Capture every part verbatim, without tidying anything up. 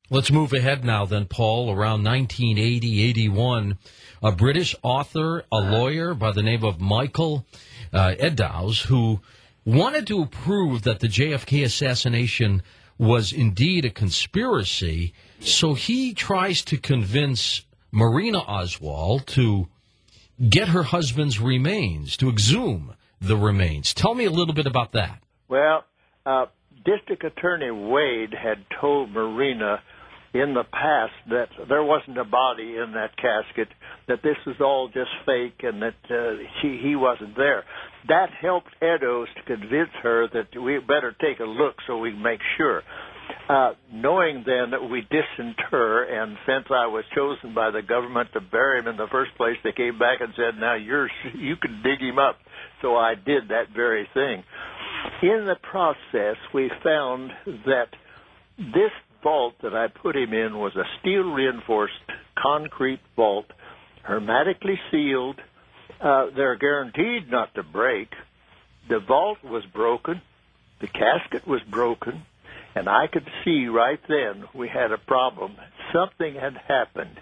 Let's move ahead now then, Paul. Around nineteen eighty, eighty-one, a British author, a lawyer by the name of Michael uh, Eddowes, who wanted to prove that the J F K assassination was indeed a conspiracy, so he tries to convince Marina Oswald to get her husband's remains, to exhume the remains. Tell me a little bit about that. Well, uh, District Attorney Wade had told Marina in the past that there wasn't a body in that casket, that this was all just fake, and that uh, she, he wasn't there. That helped Eddowes to convince her that we better take a look so we can make sure. Uh, knowing then that we disinter, and since I was chosen by the government to bury him in the first place, they came back and said, now you're, you can dig him up. So I did that very thing. In the process, we found that this vault that I put him in was a steel-reinforced concrete vault, hermetically sealed. Uh, they're guaranteed not to break. The vault was broken. The casket was broken. And I could see right then we had a problem. Something had happened.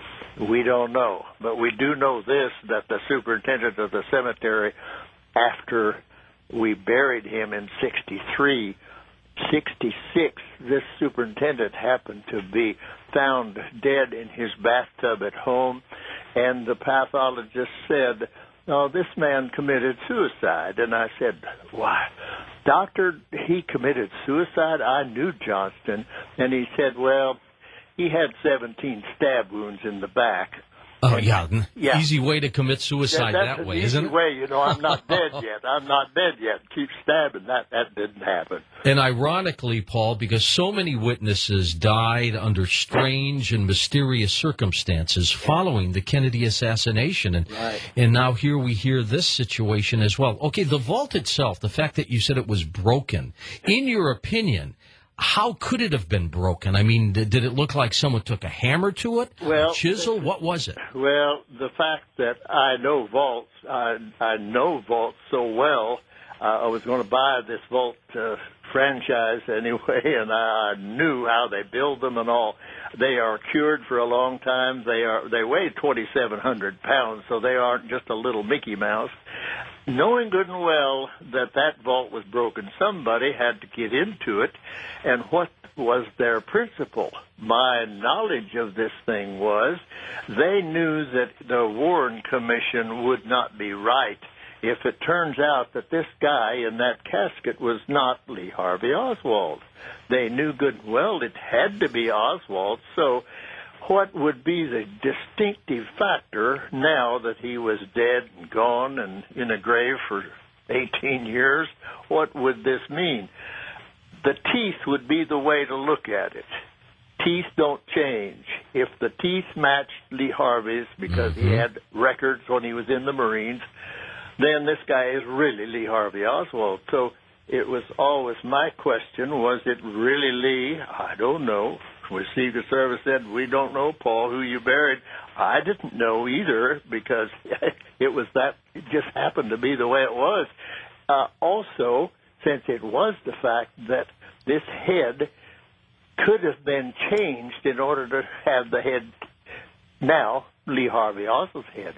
We don't know. But we do know this, that the superintendent of the cemetery, after we buried him in sixty-three, sixty-six, this superintendent happened to be found dead in his bathtub at home, and the pathologist said, oh, this man committed suicide. And I said, why? Doctor, he committed suicide? I knew Johnston. And he said, well, he had seventeen stab wounds in the back. Oh, yeah. yeah. Easy way to commit suicide that, that way, isn't it? Easy way, you know, I'm not dead yet. I'm not dead yet. Keep stabbing. That that didn't happen. And ironically, Paul, because so many witnesses died under strange and mysterious circumstances following the Kennedy assassination, and right. and now here we hear this situation as well. Okay, the vault itself, the fact that you said it was broken, in your opinion, how could it have been broken? I mean, did, did it look like someone took a hammer to it? Well, a chisel? What was it? Well, the fact that I know vaults, I, I know vaults so well, uh, I was going to buy this vault uh, franchise anyway, and I, I knew how they build them and all. They are cured for a long time. They are they weigh twenty-seven hundred pounds, so they aren't just a little Mickey Mouse. Knowing good and well that that vault was broken, somebody had to get into it, and what was their principle? My knowledge of this thing was they knew that the Warren Commission would not be right if it turns out that this guy in that casket was not Lee Harvey Oswald. They knew good and well it had to be Oswald, so what would be the distinctive factor now that he was dead and gone and in a grave for eighteen years? What would this mean? The teeth would be the way to look at it. Teeth don't change. If the teeth matched Lee Harvey's because mm-hmm. he had records when he was in the Marines, then this guy is really Lee Harvey Oswald. So it was always my question, was it really Lee? I don't know. The Secret Service said, we don't know, Paul, who you buried. I didn't know either because it was that, it just happened to be the way it was. Uh, also, since it was the fact that this head could have been changed in order to have the head now, Lee Harvey Oswald's head.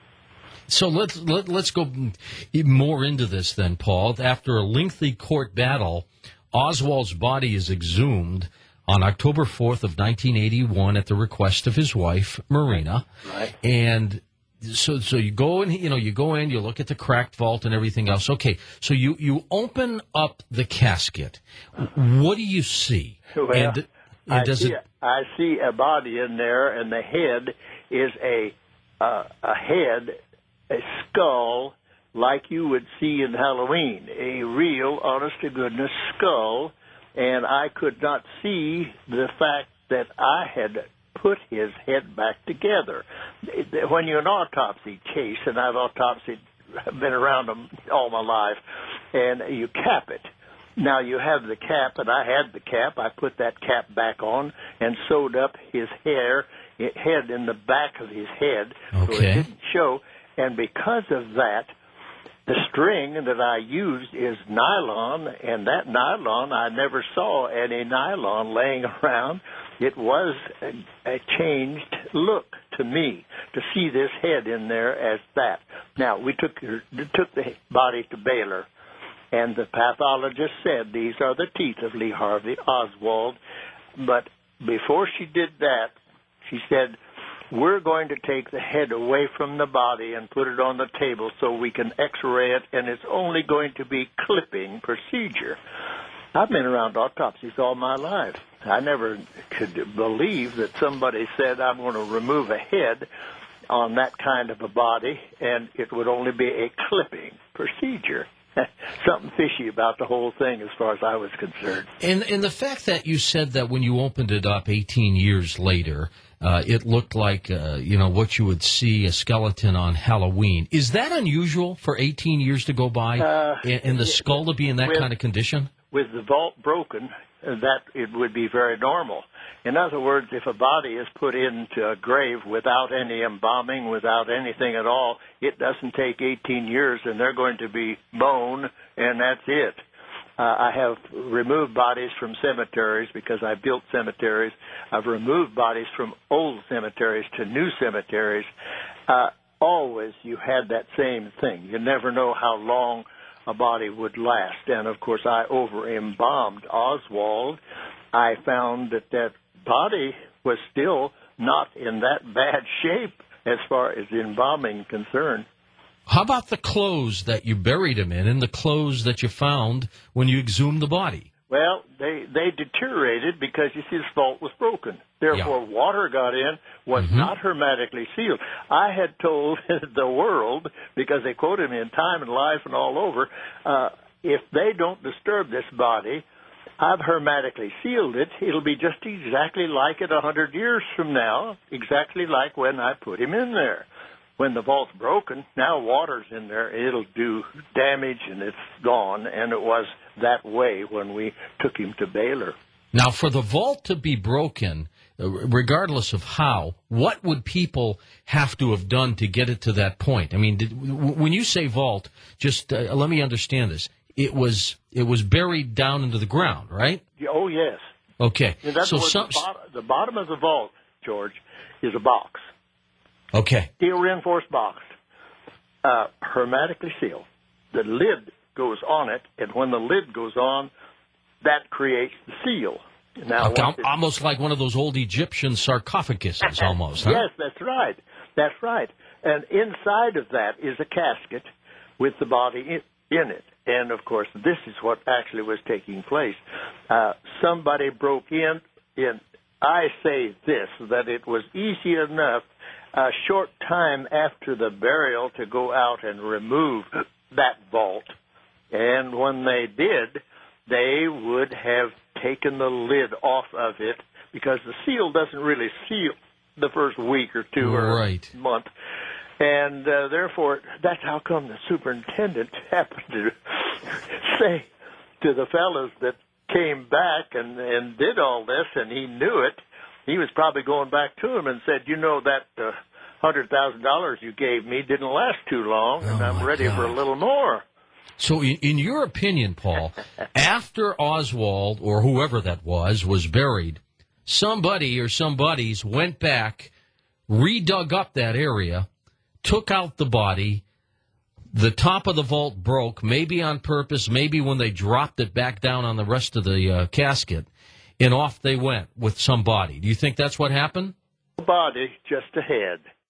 So let's let, let's go more into this then, Paul. After a lengthy court battle, Oswald's body is exhumed on October fourth of nineteen eighty-one at the request of his wife, Marina. Right. And so so you go in, you know, you go in, you look at the cracked vault and everything else. Okay, so you, you open up the casket. What do you see? Well, and, and I, does see, it... I see a body in there, and the head is a uh, a head, a skull, like you would see in Halloween, a real, honest-to-goodness skull. And I could not see the fact that I had put his head back together. When you're an autopsy case, and I've autopsied, been around them all my life, and you cap it. Now you have the cap, and I had the cap. I put that cap back on and sewed up his hair, head in the back of his head, okay. so it didn't show. And because of that, the string that I used is nylon, and that nylon, I never saw any nylon laying around. it was a, a changed look to me to see this head in there as that. Now, we took, her, took the body to Baylor, and the pathologist said these are the teeth of Lee Harvey Oswald. But before she did that, she said, we're going to take the head away from the body and put it on the table so we can x-ray it, and it's only going to be clipping procedure. I've been around autopsies all my life. I never could believe that somebody said, I'm going to remove a head on that kind of a body, and it would only be a clipping procedure. Something fishy about the whole thing as far as I was concerned. And, and the fact that you said that when you opened it up eighteen years later, uh, it looked like, uh, you know, what you would see a skeleton on Halloween. Is that unusual for eighteen years to go by uh, and, and the skull to be in that with, kind of condition? With the vault broken, that it would be very normal. In other words, if a body is put into a grave without any embalming, without anything at all, it doesn't take eighteen years, and they're going to be bone, and that's it. Uh, I have removed bodies from cemeteries because I built cemeteries. I've removed bodies from old cemeteries to new cemeteries. Uh, always you had that same thing. You never know how long a body would last. And, of course, I over-embalmed Oswald. I found that that body was still not in that bad shape as far as embalming concerned. How about the clothes that you buried him in and the clothes that you found when you exhumed the body? Well, they they deteriorated because, you see, the vault was broken. Therefore, yeah. water got in, was mm-hmm. not hermetically sealed. I had told the world, because they quoted me in Time and Life and all over, uh, if they don't disturb this body, I've hermetically sealed it. It'll be just exactly like it a hundred years from now, exactly like when I put him in there. When the vault's broken, now water's in there, it'll do damage and it's gone, and it was that way when we took him to Baylor. Now, for the vault to be broken, regardless of how, what would people have to have done to get it to that point? I mean, did, when you say vault, just uh, let me understand this. It was it was buried down into the ground, right? Oh, yes. Okay. So some, the, bottom, the bottom of the vault, George, is a box. Okay. Steel reinforced box, uh, hermetically sealed. The lid goes on it, and when the lid goes on, that creates the seal. Now, okay, it, almost like one of those old Egyptian sarcophaguses, almost. Huh? Yes, that's right. That's right. And inside of that is a casket with the body in, in it. And, of course, this is what actually was taking place. Uh, somebody broke in, in, I say this, that it was easy enough a short time after the burial to go out and remove that vault. And when they did, they would have taken the lid off of it because the seal doesn't really seal the first week or two or right. month. And uh, therefore, that's how come the superintendent happened to say to the fellows that came back and, and did all this, and he knew it, he was probably going back to him and said, you know, that uh, one hundred thousand dollars you gave me didn't last too long, and oh I'm ready God. for a little more. So in, in your opinion, Paul, after Oswald, or whoever that was, was buried, somebody or somebodies went back, redug up that area, took out the body, the top of the vault broke, maybe on purpose, maybe when they dropped it back down on the rest of the uh, casket, and off they went with some body. Do you think that's what happened? Body, just a head.